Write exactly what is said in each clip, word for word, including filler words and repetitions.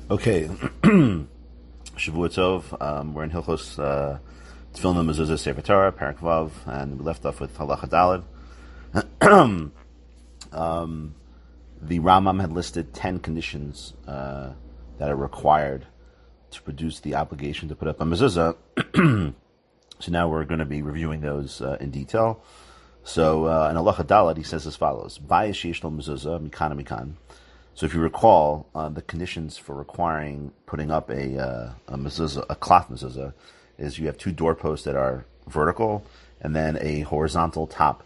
Okay, Shavua Tov. Um, we're in Hilchos uh, Tefillin Mezuzah Sefer Torah, Parak Vav, and we left off with Halacha Daled. um, the Rambam had listed ten conditions uh, that are required to produce the obligation to put up a mezuzah. So now we're going to be reviewing those uh, in detail. So uh, in Halacha Daled, he says as follows: Bayis sheyesh lo mezuzah mikan mikan. So if you recall, uh, the conditions for requiring putting up a uh, a mezuzah, a cloth mezuzah, is you have two doorposts that are vertical and then a horizontal top,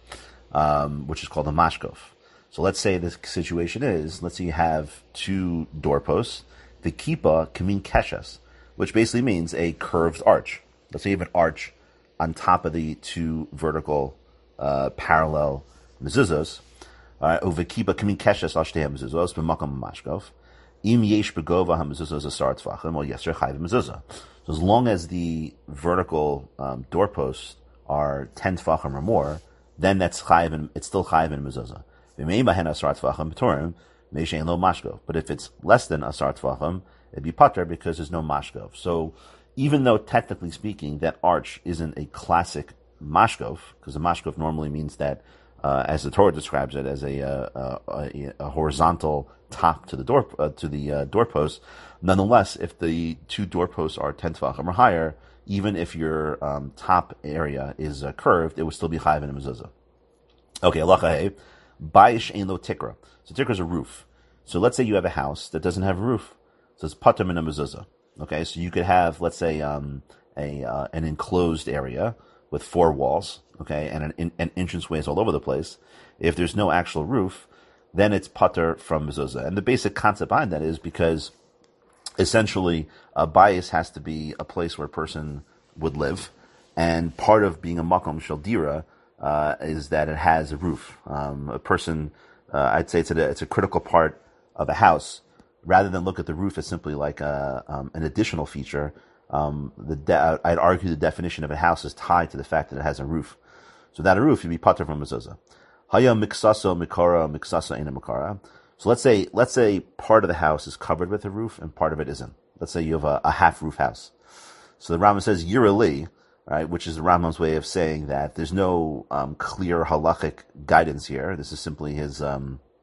um, which is called a mashkof. So let's say the situation is, let's say you have two doorposts. The kippah kamin keshes, which basically means a curved arch. Let's say you have an arch on top of the two vertical uh, parallel mezuzahs. Uvekiba kamin keshes al shtei hamezuzos b'makam mashkof. Im yesh begova hamezuzos asar tvachim or yeser chayv mezuzah. So as long as the vertical um, doorposts are ten tvachim or more, then that's chayv and it's still chayv in mezuzah. V'meim bahen asar tvachim b'torim meishein lo mashkof. But if it's less than asar tvachim, it'd be pater because there's no mashkof. So even though technically speaking that arch isn't a classic mashkof, because a mashkof normally means that Uh, as the Torah describes it, as a, uh, a, a horizontal top to the door uh, to the uh, doorpost. Nonetheless, if the two doorposts are ten tvachim or higher, even if your um, top area is uh, curved, it would still be chayv in a mezuzah. Okay, halacha hey, bayish ein lo tikra. So tikra is a roof. So let's say you have a house that doesn't have a roof, so it's patam in a mezuzah. Okay, so you could have, let's say, um, a uh, an enclosed area with four walls, okay, and an, an entranceways all over the place. If there's no actual roof, then it's pater from mezuzah. And the basic concept behind that is because essentially a bayis has to be a place where a person would live, and part of being a makom shel dira uh, is that it has a roof. Um, a person, uh, I'd say it's a, it's a critical part of a house. Rather than look at the roof as simply like a, um, an additional feature, Um, the de- I'd argue the definition of a house is tied to the fact that it has a roof. So without a roof, you'd be pater from mezuzah. Haya miksaso mikara miksasa ina mikara. So let's say let's say part of the house is covered with a roof and part of it isn't. Let's say you have a, a half roof house. So the Rambam says yirali, right, which is the Rambam's way of saying that there's no um, clear halachic guidance here. This is simply his. Um,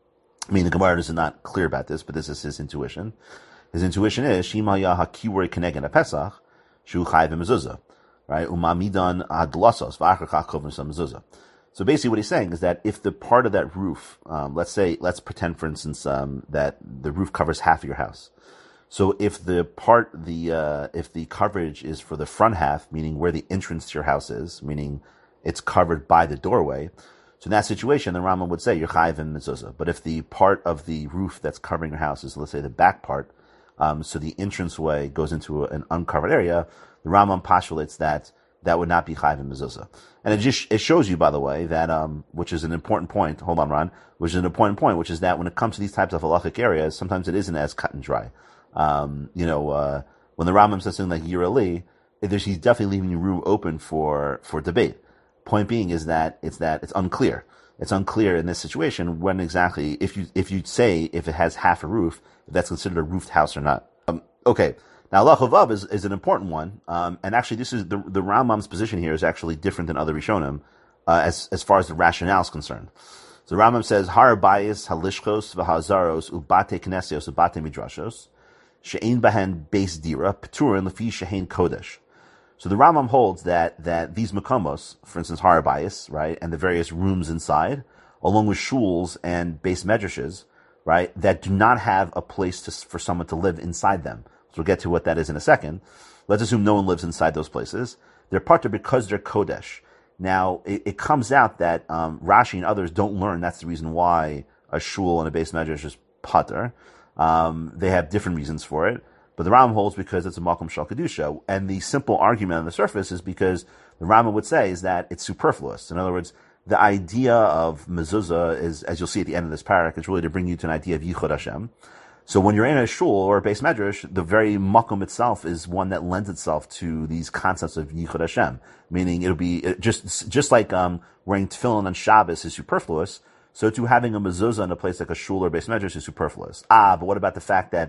I mean, the Gemara is not clear about this, but this is his intuition. His intuition is Shima Yaha Kiwari Kenegen Pesach, Shu Chayv Mezuzah, right? Umamidan Adlasos V'Achar Chachov Mezuzah. So basically, what he's saying is that if the part of that roof, um, let's say, let's pretend, for instance, um, that the roof covers half of your house. So if the part, the uh, if the coverage is for the front half, meaning where the entrance to your house is, meaning it's covered by the doorway. So in that situation, the Rambam would say you're Chayv Mezuzah. But if the part of the roof that's covering your house is, let's say, the back part. Um, so the entranceway goes into a, an uncovered area. The Rambam postulates that that would not be chayv in mezuzah, and it just it shows you, by the way, that um, which is an important point. Hold on, Ron. Which is an important point, which is that when it comes to these types of halachic areas, sometimes it isn't as cut and dry. Um, you know, uh, when the Rambam says something like yirali, there's he's definitely leaving room open for for debate. Point being is that it's that it's unclear. It's unclear in this situation when exactly, if you if you say if it has half a roof, if that's considered a roofed house or not. Um, okay, now Halacha Vav is, is an important one, um, and actually this is the the Rambam's position here is actually different than other Rishonim uh, as as far as the rationale is concerned. So the Rambam says Har Bayis Halishchos v'Hazaros ubate Knesios ubate Midrashos she'ein bahen beis dira p'turin lefi she'ein kodesh. So the Rambam holds that, that these makomos, for instance, Har Bayis, right, and the various rooms inside, along with shuls and base medrashes, right, that do not have a place to, for someone to live inside them. So we'll get to what that is in a second. Let's assume no one lives inside those places. They're pater because they're kodesh. Now, it, it comes out that um, Rashi and others don't learn that's the reason why a shul and a base medrash is pater. Um, they have different reasons for it. But the Rambam holds because it's a makom shel kedusha, and the simple argument on the surface is because the Rambam would say is that it's superfluous. In other words, the idea of mezuzah is, as you'll see at the end of this parak, is really to bring you to an idea of yichud Hashem. So when you're in a shul or a beis medrash, the very makom itself is one that lends itself to these concepts of yichud Hashem, meaning it'll be it just just like um, wearing tefillin on Shabbos is superfluous. So too having a mezuzah in a place like a shul or beis medrash is superfluous. Ah, but what about the fact that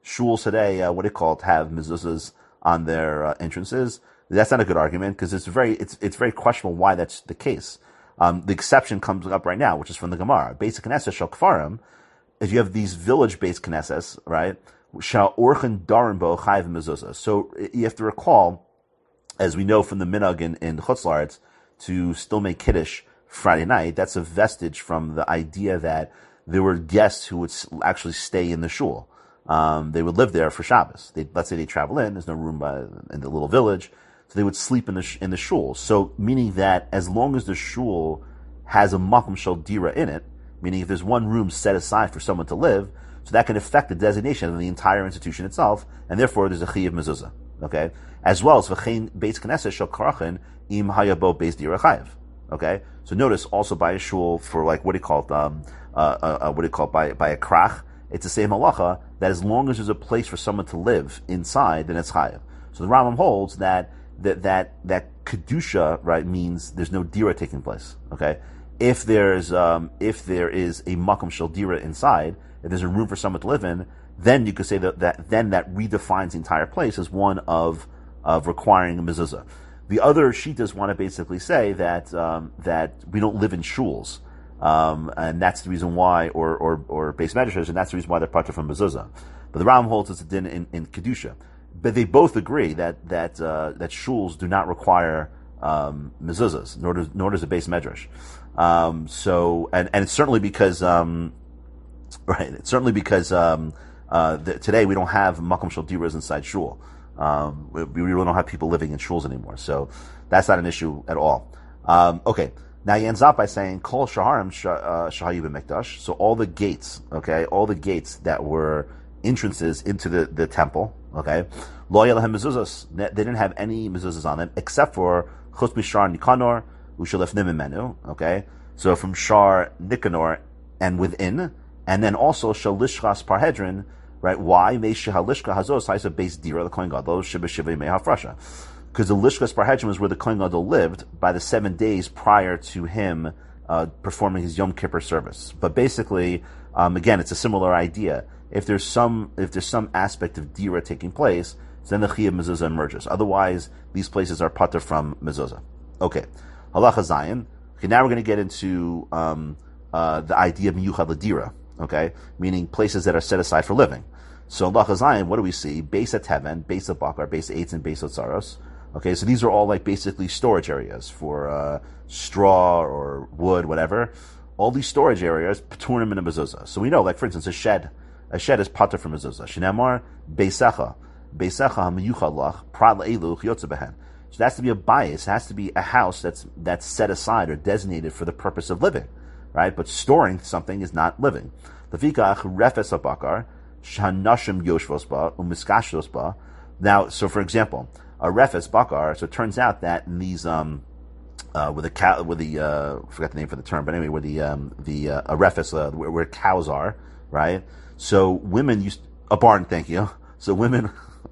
shuls today, uh, what do you call it, have mezuzahs on their uh, entrances. That's not a good argument because it's very it's it's very questionable why that's the case. Um, the exception comes up right now, which is from the Gemara. Basic Knesset shel Kfarim, if you have these village-based Knesses, right? Shall orchen darim bo chayiv mezuzah. So you have to recall, as we know from the minhag in, in Chutz La'aretz, to still make kiddush Friday night. That's a vestige from the idea that there were guests who would actually stay in the shul. Um, they would live there for Shabbos. They, let's say they travel in. There's no room by, in the little village. So they would sleep in the in the shul. So meaning that as long as the shul has a makom shel dira in it, meaning if there's one room set aside for someone to live, so that can affect the designation of the entire institution itself, and therefore there's a chiyuv mezuzah. Okay, as well as v'chein beis knesset shel karachin im hayabo beis dira chayiv. Okay, so notice also by a shul for like what do you call it? Um, uh, uh, uh, what do you call it? By by a krach, it's the same halacha that as long as there's a place for someone to live inside, then it's chayiv. So the Rambam holds that. That that that kedusha, right, means there's no dira taking place. Okay, if there's um, if there is a makom shel dira inside, if there's a room for someone to live in, then you could say that, that then that redefines the entire place as one of of requiring a mezuzah. The other shitas want to basically say that um, that we don't live in shuls, um, and that's the reason why, or or or base medrashos, and that's the reason why they're part from mezuzah. But the Rambam holds it's a din in, in kedusha. But they both agree that that uh, that shuls do not require um, mezuzahs, nor does nor does a base medrash. Um, so, and, and it's certainly because, um, right? It's certainly because um, uh, the, today we don't have makom shel diras inside shul. Um, we, we really don't have people living in shuls anymore. So that's not an issue at all. Um, okay. Now he ends up by saying kol shaharim shahayu b'mikdash. So all the gates, okay, all the gates that were entrances into the, the temple, okay, lo yelahem mezuzos. They didn't have any mezuzos on them except for chutz mishar nikanor ushalefnim menu. Okay, so from shar nikanor and within, and then also shalishchas parhedrin. Right? Why? Meisha halishka hazos haisa base dira the kohen gadol shibashiva mehafrasha. Because the lishchas parhedrin was where the kohen gadol lived by the seven days prior to him uh, performing his Yom Kippur service. But basically, um, again, it's a similar idea. If there's some, if there's some aspect of dira taking place, then the chiyuv mezuzah emerges. Otherwise, these places are pater from mezuzah. Okay, halacha zayin. Okay, now we're going to get into um, uh, the idea of miyuchad l'dira. Okay, meaning places that are set aside for living. So halacha zayin, what do we see? Beis teven, beis bakar, beis eitz, and beis otzaros. Okay, so these are all like basically storage areas for uh, straw or wood, whatever. All these storage areas, p'turim in a mezuzah. So we know, like for instance, a shed. A shed is pater from mezuzah. Shnamar beisecha, beisecha hamiyuchad lach prat le'elu chiyotze behen. So that has to be a bias. It has to be a house that's that's set aside or designated for the purpose of living, right? But storing something is not living. Lefikach refes habakar shanashim yoshvos ba umiskashos ba. Now, so for example, a refes bakar. So it turns out that in these um. Uh, with the cow, with the uh, I forgot the name for the term, but anyway, where the um, the uh, a refes, uh, where, where cows are, right? So women used a barn, thank you. So women,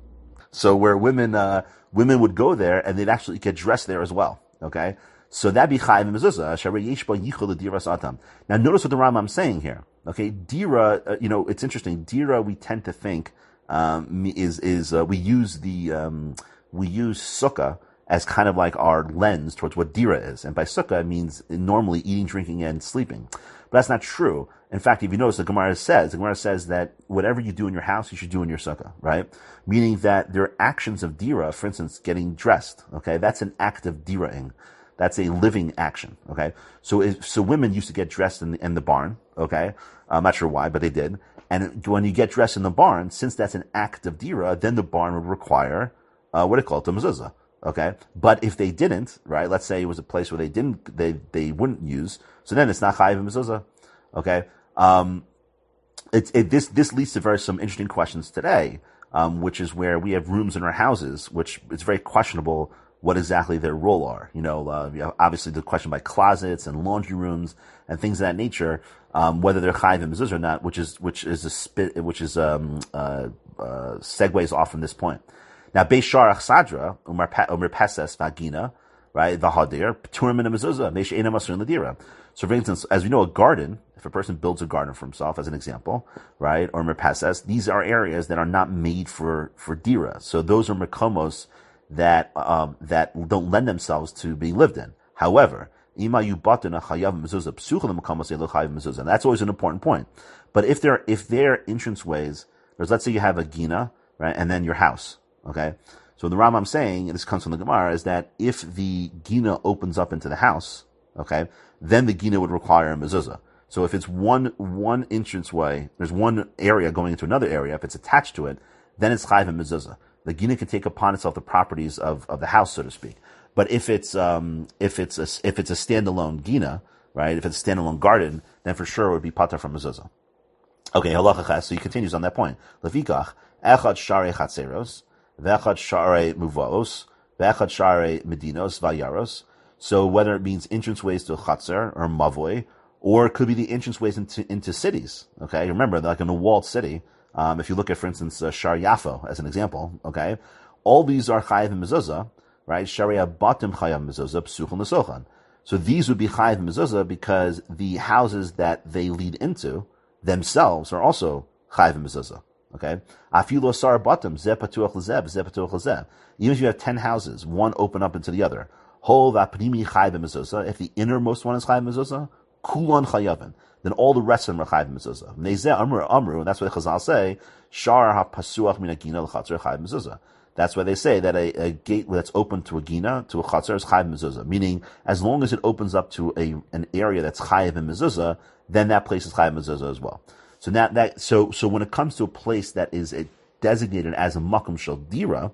so where women uh, women would go there and they'd actually get dressed there as well. Okay, so that'd be chayiv mezuzah. Now notice what the Rambam's saying here. Okay, dira, uh, you know, it's interesting. Dira, we tend to think um, is is uh, we use the um, we use sukkah as kind of like our lens towards what dira is. And by sukkah, it means normally eating, drinking, and sleeping. But that's not true. In fact, if you notice, the Gemara says, the Gemara says that whatever you do in your house, you should do in your sukkah, right? Meaning that there are actions of dira, for instance, getting dressed, okay? That's an act of diraing. That's a living action, okay? So if, so women used to get dressed in the, in the barn, okay? I'm not sure why, but they did. And when you get dressed in the barn, since that's an act of dira, then the barn would require, uh, what do you call it, the mezuzah. Okay, but if they didn't, right? Let's say it was a place where they didn't, they they wouldn't use. So then it's not chayiv mezuzah. Okay, um, it, it this this leads to very some interesting questions today, um, which is where we have rooms in our houses, which it's very questionable what exactly their role are. You know, uh, you know obviously the question by closets and laundry rooms and things of that nature, um, whether they're chayiv mezuzah or not, which is which is a spit, which is um uh, uh segues off from this point. Now, Beis Sharach Sadra, Umar Peses Vagina, right, the Hadir, Pturim in a Mezuzah, Mesh Ena Masrin Ladira. So, for instance, as we know, a garden, If a person builds a garden for himself, as an example, right, or merpasas, these are areas that are not made for for dira. So those are mekomos that um, that don't lend themselves to being lived in. However, and that's always an important point. But if they're if they're entranceways, there's, let's say you have a gina, right, and then your house, okay. So the Rambam saying, and this comes from the Gemara, is that if the gina opens up into the house, okay, then the gina would require a mezuzah. So if it's one one entranceway, there's one area going into another area. If it's attached to it, then it's chayv and mezuzah. The gina can take upon itself the properties of, of the house, so to speak. But if it's um if it's a if it's a standalone gina, right, if it's a standalone garden, then for sure it would be pater from mezuzah. Okay, halacha ches. So he continues on that point. Levikach echad sharei chatzeros. V'echad sharei muvaos, v'echad sharei medinos vayaros. So whether it means entranceways to a chatzer or mavoy, or it could be the entranceways into into cities. Okay, remember, like in a walled city. Um, if you look at, for instance, uh, Shar Yafo as an example. Okay, all these are chayiv and mezuzah, right? Sharia batim chayiv mezuzah psuchel nesochan. So these would be chayiv and mezuzah because the houses that they lead into themselves are also chayiv and mezuzah. Okay, afilu asar batim zeh patuach lezeh zeh patuach lezeh. Even if you have ten houses, one open up into the other, hol v'apnimi chayiv mezuzah. If the innermost one is chayiv mezuzah, kulon chayavin, then all the rest of them are chayiv mezuzah. Nezeh amru amru, and that's why the Chazal say shar hapasuach min agina l'chatzer chayiv mezuzah. That's why they say that a, a gate that's open to a gina, to a chatzer, is chayiv mezuzah. Meaning, as long as it opens up to a an area that's chayiv and mezuzah, then that place is chayiv mezuzah as well. So that, that so so when it comes to a place that is a, designated as a makom shel dira,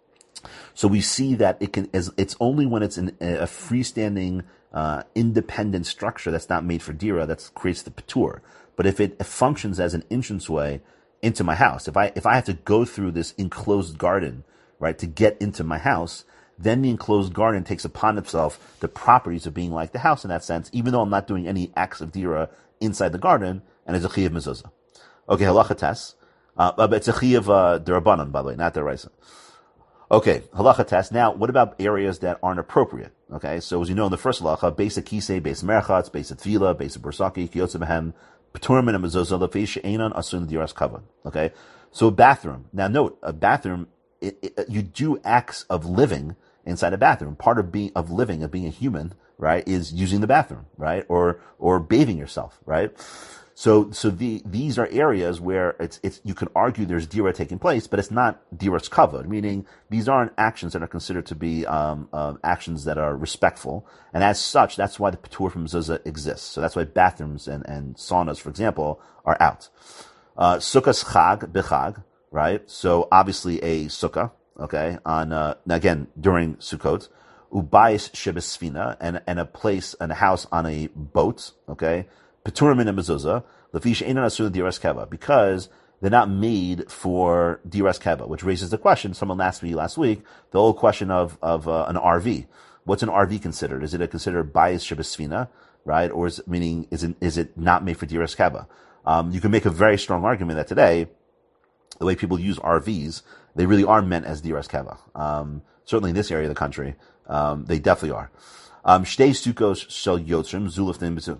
so we see that it can as it's only when it's in a freestanding uh, independent structure that's not made for dira that creates the patur. But if it functions as an entranceway into my house, if I if I have to go through this enclosed garden, right, to get into my house, then the enclosed garden takes upon itself the properties of being like the house in that sense, even though I'm not doing any acts of dira inside the garden, and it's a chiyuv mezuzah. Okay, halacha tes. Uh, but it's a chiyuv uh, derabanan, by the way, not deraisa. Okay, halacha tes. Now, what about areas that aren't appropriate? Okay, so as you know in the first halacha, basic kisei, basic merchatz, basic tvila, basic bursaki, kiyotze behem, peturim min mezuzah, lefi she'enan asun diras kavod. Okay, so a bathroom. Now note, a bathroom, it, it, you do acts of living inside a bathroom. Part of being, of living, of being a human, right, is using the bathroom, right, or or bathing yourself, right. So so the these are areas where it's it's you can argue there's dira taking place, but it's not dira's kavod, meaning these aren't actions that are considered to be um, uh, actions that are respectful, and as such, that's why the patur from mezuzah exists. So that's why bathrooms and, and saunas, for example, are out. Uh, sukkah's chag b'chag, right? So obviously a sukkah, okay, on uh, again during Sukkot. Ubayis shebesfina, and and a place and a house on a boat, okay, peturim min mezuzah lefish einan asur diras keva, because they're not made for diras keva, which raises the question. Someone asked me last week the whole question of of uh, an R V. What's an R V considered? Is it a considered bayis shebesfina, right, or is it, meaning is it is it not made for diras keva? Um, you can make a very strong argument that today, the way people use R Vs, they really are meant as diras keva. Um, certainly in this area of the country. Um, they definitely are. Um, Shtei sukkos shel yotzrim zulufnim b'zu.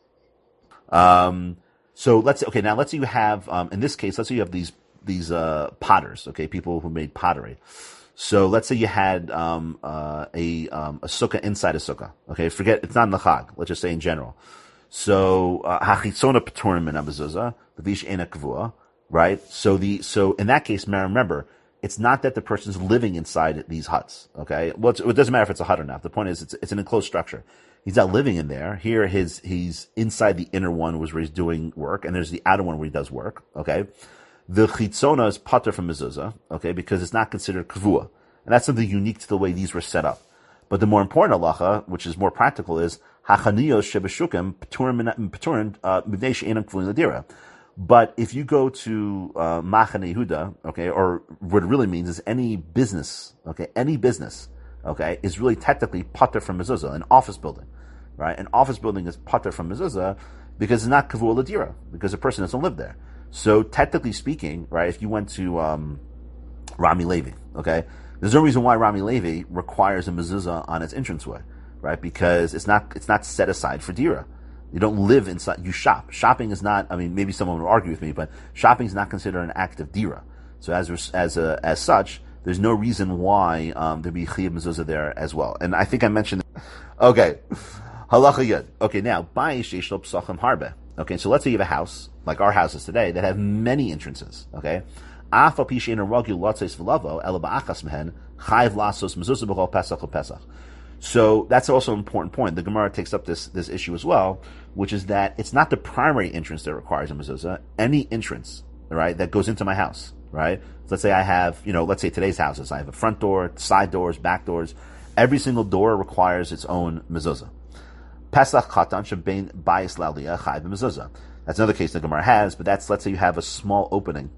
Um, so let's okay. Now let's say you have, um, in this case, let's say you have these these uh, potters. Okay, people who made pottery. So let's say you had um, uh, a um, a sukkah inside a sukkah. Okay, forget it's not in the chag. Let's just say in general. So hachitzona peturim min hamezuzah levish ena kavua. Right. So the so in that case, remember. It's not that the person's living inside these huts, okay? Well, it doesn't matter if it's a hut or not. The point is, it's, it's an enclosed structure. He's not living in there. Here, his he's inside the inner one, was where he's doing work, and there's the outer one where he does work, okay? The chitzona is pater from mezuzah, okay, because it's not considered kavua, and that's something unique to the way these were set up. But the more important halacha, which is more practical, is hachaniyos shebeshukim peturim peturim mibnei she'enam kavulin ladira. But if you go to uh, Machane Yehuda, okay, or what it really means is any business, okay, any business, okay, is really technically pater from mezuzah, an office building, right? An office building is pater from mezuzah because it's not kavua ladira, because a person doesn't live there. So technically speaking, right, if you went to um, Rami Levi, okay, there's no reason why Rami Levi requires a mezuzah on its entranceway, right? Because it's not it's not set aside for dira. You don't live inside, you shop. Shopping is not, I mean, maybe someone will argue with me, but shopping is not considered an act of dira. So as as a, as such, there's no reason why um, there be chiyuv mezuzah there as well. And I think I mentioned, okay, halacha yud. Okay, now, bayis sheish lo psachim harbe. Okay, so let's say you have a house, like our houses today, that have many entrances, okay? Af al pi she'ein ragil lotzeis v'lavo, ela ba'achas mehen, chayv lasos mezuzah b'chol pesach l'pesach. So that's also an important point. The Gemara takes up this, this issue as well, which is that it's not the primary entrance that requires a mezuzah. Any entrance, right, that goes into my house, right? So let's say I have, you know, let's say today's houses, I have a front door, side doors, back doors. Every single door requires its own mezuzah. Pesach katan shebein bayis la'aliyah chayv mezuzah. That's another case the Gemara has, but that's, let's say you have a small opening.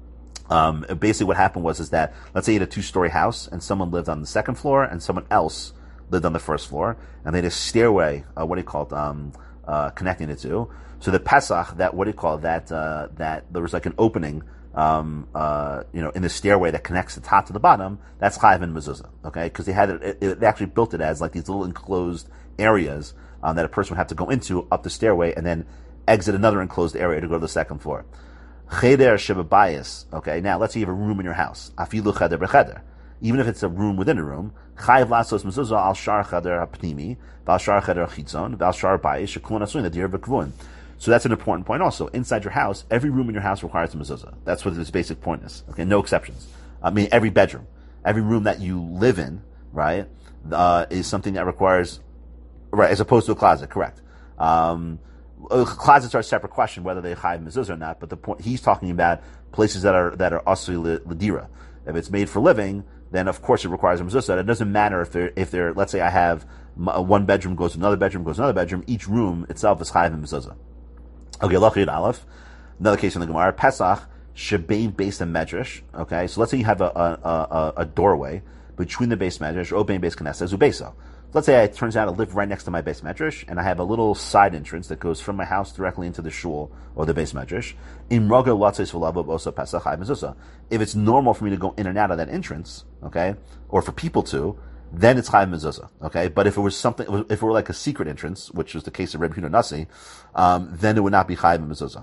Um, basically what happened was, is that, let's say you had a two-story house, and someone lived on the second floor, and someone else lived on the first floor, and they had a stairway, uh, what do you call it, um, uh, connecting the two. So the Pesach, that, what do you call it, that, uh, that there was like an opening, um, uh, you know, in the stairway that connects the top to the bottom, that's Chayav and Mezuzah, okay? Because they had it, it, they actually built it as like these little enclosed areas, um, that a person would have to go into up the stairway and then exit another enclosed area to go to the second floor. Cheder shebebayis, okay? Now, let's say you have a room in your house. Afilu cheder b'cheder. Even if it's a room within a room, chayav lasos mezuzah al shar cheder hapnimi, val shar cheder chitzon, val shar bayis shekulon asuin the dir v'kvun. So that's an important point also. Inside your house, every room in your house requires a mezuzah. That's what this basic point is. Okay, no exceptions. I mean, every bedroom, every room that you live in, right, uh, is something that requires, right, as opposed to a closet, correct. Um, closets are a separate question, whether they chayav mezuzah or not, but the point, he's talking about places that are, that are asui l'dira. If it's made for living, then of course it requires a mezuzah. It doesn't matter if they're, if they're, let's say I have one bedroom goes to another bedroom, goes to another bedroom, each room itself is chayav and mezuzah. Okay, Lachid Aleph. Another case in the Gemara, Pesach, Shebein Beis and Medrash. Okay, so let's say you have a, a, a, a doorway between the base medrash, or Bein Beis Knesset, Zubeso. Let's say it turns out I live right next to my base medrash, and I have a little side entrance that goes from my house directly into the shul, or the base medrash. In Rogo Latzes V'Lavo Bosa Pesach Chayav Mezuzah. If it's normal for me to go in and out of that entrance, okay, or for people to, then it's Chayav Mezuzah, okay? But if it was something, if it were like a secret entrance, which was the case of Reb Yehuda Nasi, um, then it would not be Chayav Mezuzah.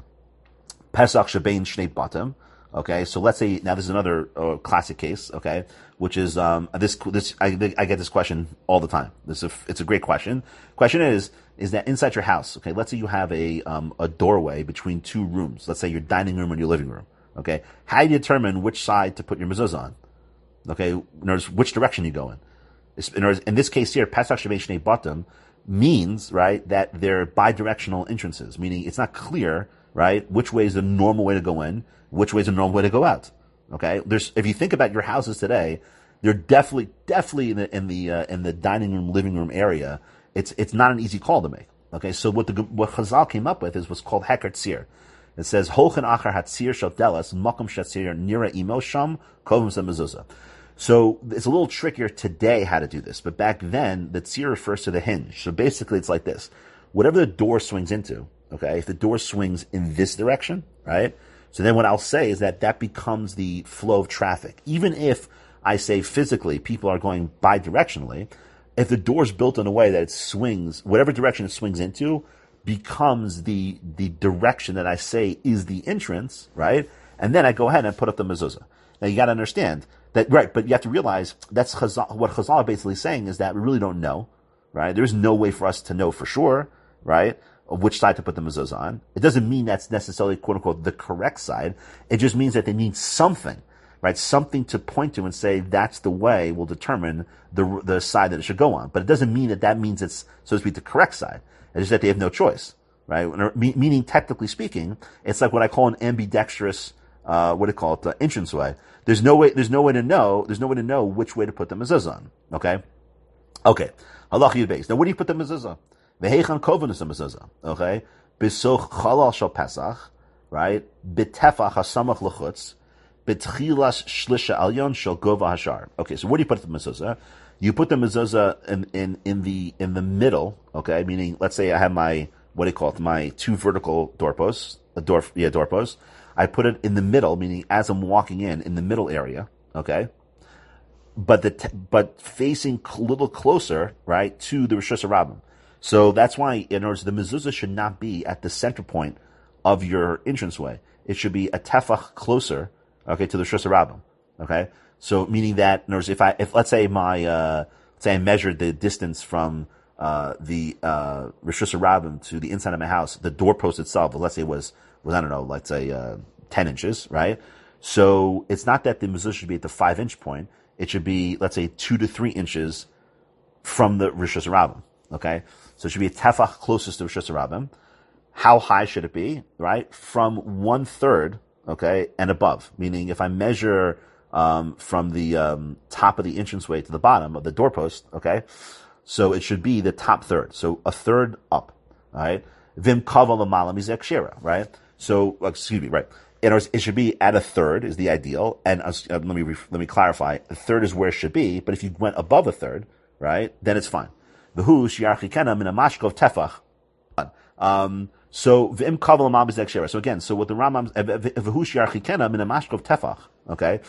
Pesach Shebein Shnei Batim, okay? So let's say, now this is another uh, classic case, okay? Which is, um, this, this, I, I get this question all the time. This is a, it's a great question. Question is, is that inside your house, okay, let's say you have a, um, a doorway between two rooms. Let's say your dining room and your living room, okay? How do you determine which side to put your mezuzah on? Okay? In other words, which direction you go in? In, words, in this case here, Pesach Shebein Shnei Batim means, right, that they're bidirectional entrances, meaning it's not clear, right, which way is the normal way to go in, which way is the normal way to go out. Okay? There's, if you think about your houses today, they're definitely, definitely in the, in the, uh, in the dining room, living room area. It's, it's not an easy call to make. Okay? So what the, what Chazal came up with is what's called Heker Tzir. It says, Holchen achar hatzir shel delas, makom shatzir nira imo sham, kovim sa mezuzah. So it's a little trickier today how to do this, but back then the tzir refers to the hinge. So basically it's like this. Whatever the door swings into, okay, if the door swings in this direction, right? So then what I'll say is that that becomes the flow of traffic. Even if I say physically people are going bidirectionally, if the door's built in a way that it swings, whatever direction it swings into becomes the, the direction that I say is the entrance, right? And then I go ahead and put up the mezuzah. Now you gotta understand, that, right, but you have to realize that's Chazal, what Chazal basically saying is that we really don't know, right? There's no way for us to know for sure, right, of which side to put the mezuzah on. It doesn't mean that's necessarily, quote unquote, the correct side. It just means that they need something, right? Something to point to and say that's the way will determine the the side that it should go on. But it doesn't mean that that means it's, so to speak, the correct side. It's just that they have no choice, right? Meaning, technically speaking, it's like what I call an ambidextrous, uh, what do you call it, the entrance way. There's no way, there's no way to know, there's no way to know which way to put the mezuzah on. Okay? Okay. Halach Yud Beis. Now, where do you put the mezuzah? V'heichan koven is the mezuzah. Okay? B'soch chalal shel Pesach, right? B'tefach hasamach l'chutz, b'tchilas shlisha alyon shel gova hashar. Okay, so where do you put the mezuzah? You put the mezuzah in, in, in the, in the middle, okay? Meaning, let's say I have my, what do you call it? My two vertical doorposts, a door, yeah, doorposts. I put it in the middle, meaning as I'm walking in, in the middle area, okay? But the, t- but facing a little closer, right, to the Rosh Hashanah. So that's why, in other words, the mezuzah should not be at the center point of your entranceway. It should be a tefach closer, okay, to the Rishus Rabbim. Okay, so meaning that, in other words, if I, if let's say my, uh, let's say I measured the distance from uh, the uh, Rishus Rabbim to the inside of my house, the doorpost itself, let's say was was I don't know, let's say uh, ten inches, right? So it's not that the mezuzah should be at the five inch point. It should be, let's say, two to three inches from the Rishus Rabbim. Okay, so it should be a tefach closest to Rishus Rabbim. How high should it be? Right, from one third, okay, and above. Meaning, if I measure um, from the um, top of the entranceway to the bottom of the doorpost, okay, so it should be the top third, so a third up. All right, vim kaval l'malam is ekshera, right? So, excuse me, right? In other words, it should be at a third is the ideal, and uh, let me let me clarify. A third is where it should be, but if you went above a third, right, then it's fine. V'hu shiarchikena min a mashkov tefach. Um, so v'im kaval l'malam is ekshera. So again, so what the Rambam v'hu shiarchikena min a mashkov tefach. Okay,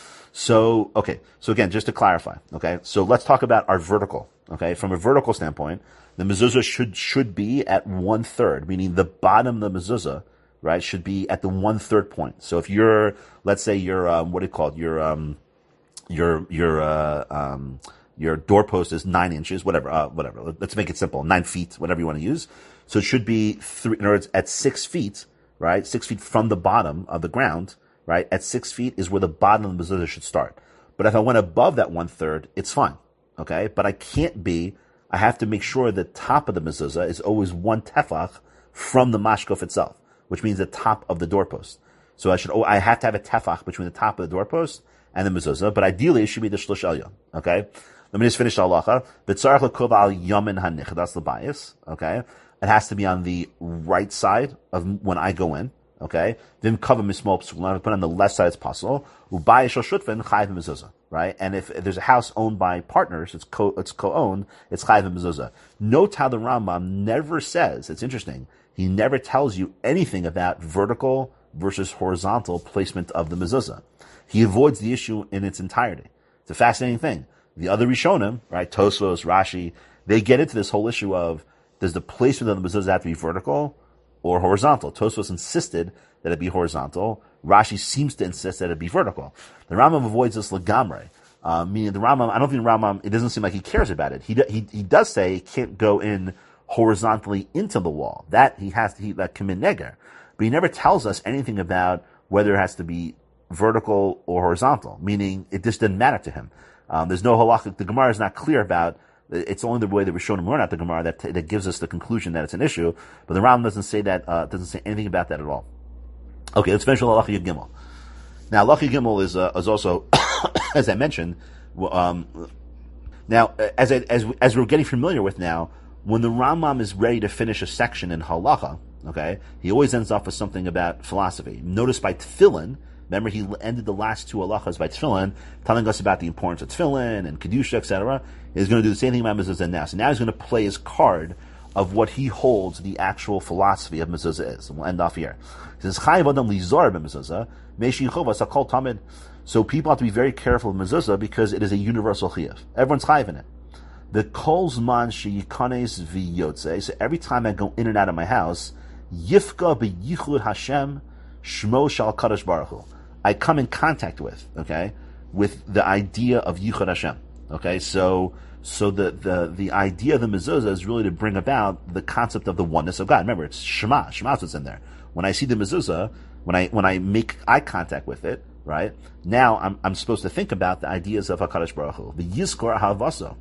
so okay, so again, just to clarify. Okay, so let's talk about our vertical. Okay, from a vertical standpoint, the mezuzah should should be at one third, meaning the bottom of the mezuzah, right, should be at the one third point. So if you're, let's say your um, what do you call it? Your um, your your uh, um, your doorpost is nine inches, whatever, uh, whatever. Let's make it simple, nine feet, whatever you want to use. So it should be three. In other words, at six feet, right, six feet from the bottom of the ground, right. At six feet is where the bottom of the mezuzah should start. But if I went above that one third, it's fine. Okay, but I can't be. I have to make sure the top of the mezuzah is always one tefach from the mashkof itself, which means the top of the doorpost. So I should, oh, I have to have a tefach between the top of the doorpost and the mezuzah, but ideally it should be the shlosh elyon. Okay? Let me just finish the halacha. V'tzarech l'kov al yamin hanichdas l'bayis. Okay? It has to be on the right side of when I go in. Okay? Vim kava mismol psulim. I put it on the left side as possible. U'bayis shel shutfen chayiv mezuzah. Right? And if, if there's a house owned by partners, it's co, it's co-owned, it's chayiv mezuzah. Note how the Rambam never says, it's interesting, he never tells you anything about vertical versus horizontal placement of the mezuzah. He avoids the issue in its entirety. It's a fascinating thing. The other Rishonim, right, Tosfos, Rashi, they get into this whole issue of, does the placement of the mezuzah have to be vertical or horizontal? Tosfos insisted that it be horizontal. Rashi seems to insist that it be vertical. The Rambam avoids this legamre. Uh, meaning the Rambam, I don't think the Rambam, it doesn't seem like he cares about it. He, he, he does say it can't go in horizontally into the wall. That he has to, he, that kamin neger. But he never tells us anything about whether it has to be vertical or horizontal, meaning it just didn't matter to him. Um, there's no halakha, the Gemara is not clear about, it's only the way that we're shown in Murnat, the Gemara, that, that gives us the conclusion that it's an issue, but the Rambam doesn't say that, uh, doesn't say anything about that at all. Okay, let's finish with Halacha Yud Gimel. Now, Halacha Yud Gimel is, uh, is also, as I mentioned, um, now, as, I, as, as we're getting familiar with now, when the Rambam is ready to finish a section in Halacha, okay, he always ends off with something about philosophy. Notice by Tefillin, remember he ended the last two halachas by Tefillin, telling us about the importance of Tefillin and Kedusha, et cetera. He's going to do the same thing about Mezuzah now. So now he's going to play his card of what he holds the actual philosophy of Mezuzah is. And we'll end off here. He says, Chayiv Adam Lizar b'Mezuzah, Meishi Chovas Hakol Tamid. So people have to be very careful of Mezuzah because it is a universal chiyuv. Everyone's chayiv in it. The kol zman sheyikanes v'yotze. So every time I go in and out of my house, yifka b'yichud Hashem shmo shal kadosh baruch hu. I come in contact with, okay, with the idea of yichud Hashem. Okay, so so the the the idea of the mezuzah is really to bring about the concept of the oneness of God. Remember, it's Shema. Shema's what's in there. When I see the mezuzah, when I when I make eye contact with it, right, now I'm I'm supposed to think about the ideas of HaKadosh Baruch Hu. The yizkor havaso.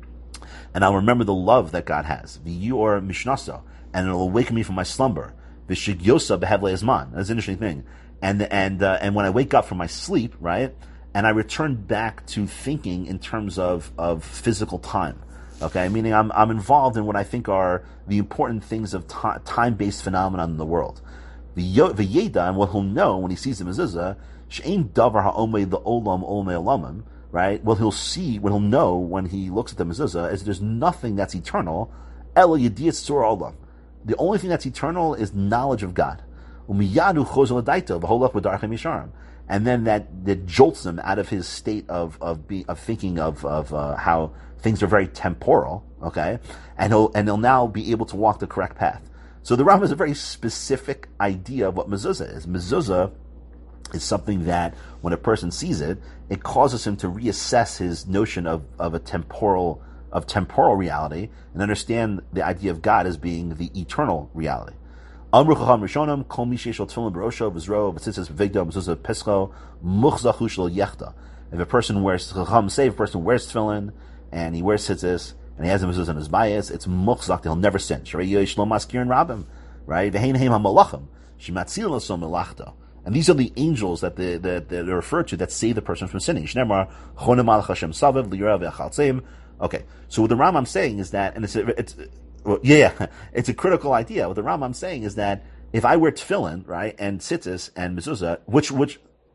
And I'll remember the love that God has. V'yor mishnaso. And it'll awaken me from my slumber. V'shigyosa behevle ezman. That's an interesting thing. And and uh, and when I wake up from my sleep, right, and I return back to thinking in terms of, of physical time. Okay, meaning I'm I'm involved in what I think are the important things of t- time-based phenomenon in the world. The Yeda, and what he'll know when he sees the mezuzah, she'ein davar ha'omei the olam omei olamim. Right? What he'll see, what he'll know when he looks at the mezuzah is there's nothing that's eternal. Ela yediyat sur olam. The only thing that's eternal is knowledge of God. Umiyadu chozol adaito v'holach b'darchem yisharim. and then that, that jolts him out of his state of of be, of thinking of of uh, how things are very temporal, okay, and he'll and he'll now be able to walk the correct path. So the Rambam has a very specific idea of what mezuzah is. Mezuzah is something that when a person sees it, it causes him to reassess his notion of, of a temporal of temporal reality and understand the idea of God as being the eternal reality. Amru Chacham Rishonim, Kol Mi Sheish Lo Tefillin B'Rosho V'Zro V'Tzitzis V'Vigdo Mezuzah Pescho Muchzachu Shelo Yechta. If a person wears, Chacham say, if a person wears tefillin and he wears tzitzis and he has a mezuzah in his bias, it's muchzak, he'll never sin. Sharei Yesh Lo Maskir and Rabbim, right? V'Hein Heim HaMalachim Shematzil Lo Melachto. And these are the angels that they, that they're referred to that save the person from sinning. Shnemar Chonim Malach Hashem Saviv Liyura V'Achaltzeim. Okay, so what the Rambam saying is that, and it's a, it's well, yeah, it's a critical idea. What the Rambam saying is that if I wear tefillin, right, and tzitzis and mezuzah, which which,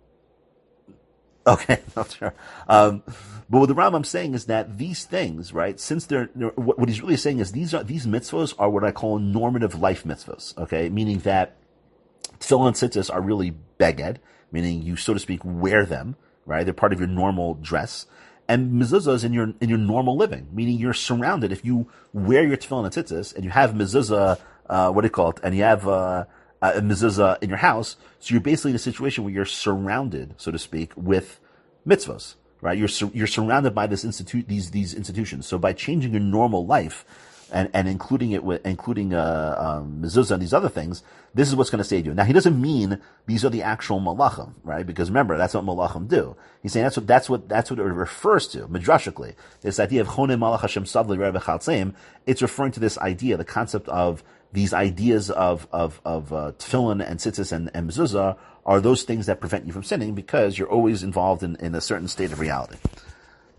okay, not sure. Um, but what the Rambam saying is that these things, right, since they're what, what he's really saying is these are these mitzvos are what I call normative life mitzvos. Okay, meaning that tefillin and tzitzis are really beged, meaning you, so to speak, wear them, right? They're part of your normal dress. And mezuzah is in your in your normal living, meaning you're surrounded. If you wear your tefillin and tzitzis and you have mezuzah, uh, what do you call it, and you have uh, a mezuzah in your house, so you're basically in a situation where you're surrounded, so to speak, with mitzvos, right? You're sur- you're surrounded by this institute, these these institutions. So by changing your normal life and and including it with including uh, um, mezuzah and these other things, this is what's going to save you. Now he doesn't mean these are the actual malachim, right? Because remember, that's what malachim do. He's saying that's what that's what that's what it refers to midrashically. This idea of chonim malach Hashem savli rebbe chaltzeim. It's referring to this idea, the concept of these ideas of of of uh, tefillin and tzitzis and, and mezuzah are those things that prevent you from sinning because you're always involved in, in a certain state of reality.